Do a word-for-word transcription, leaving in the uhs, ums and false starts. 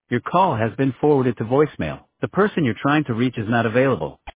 Your call has been forwarded to voicemail. The person you're trying to reach is not available.